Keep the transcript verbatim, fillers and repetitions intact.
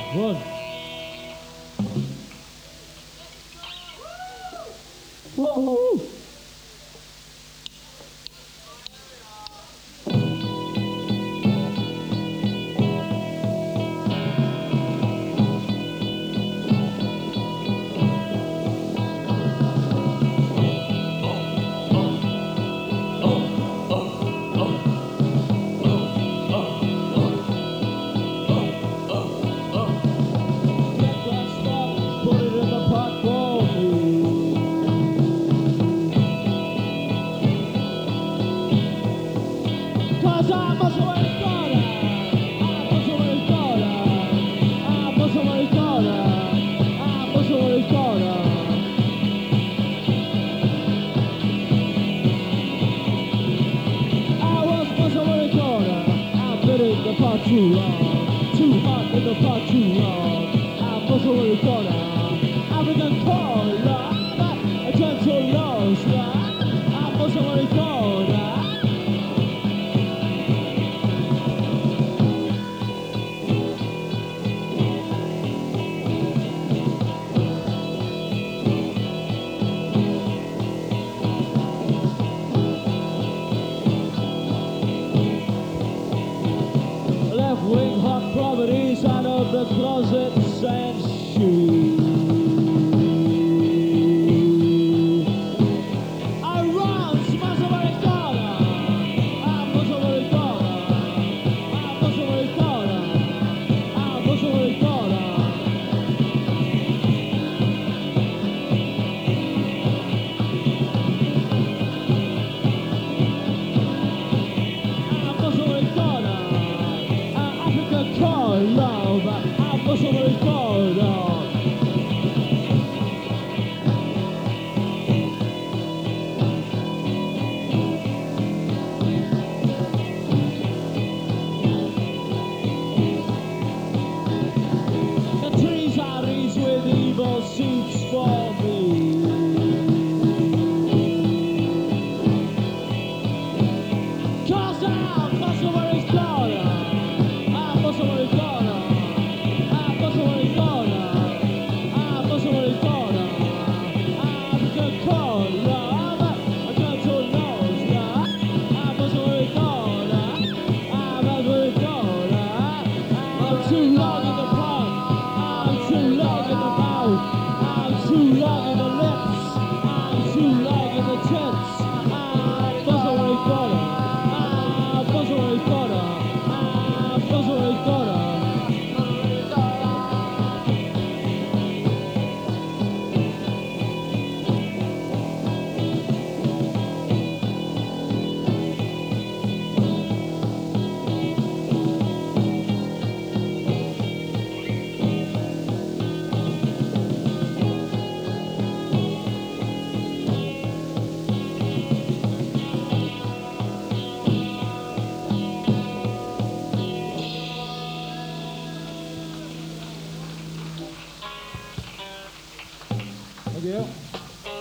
One. Woo-hoo. Cause I'm a sweaty daughter, I'm a sweaty daughter, I'm a sweaty daughter, I'm a sweaty daughter. I was a sweaty daughter, I've been in the pot too long, too hot in the pot too long. I'm a sweaty daughter, African color, a gentle lost, I'm a sweaty daughter. Left-wing hot properties out of the closet and shoes. I run, smash somebody's daughter. I'm for somebody's daughter. I'm for somebody's daughter. I'm for somebody's daughter. I'm for somebody's daughter. Call love, I'm for somebody's daughter. The trees are eased with evil seeds for me. Cause I'm for somebody's daughter. I'm for somebody's daughter. I'm for somebody's daughter. I'm for somebody's daughter. I'm gonna call love. I'm gonna tell nose love. I'm for somebody's daughter. I'm for somebody's daughter. I'm too long in the pond. I'm too long in the mouth. I'm too long in the lips. I'm too long in the tits. I'm for somebody's daughter. I'm for somebody's daughter. I'm for somebody's daughter. Thank you.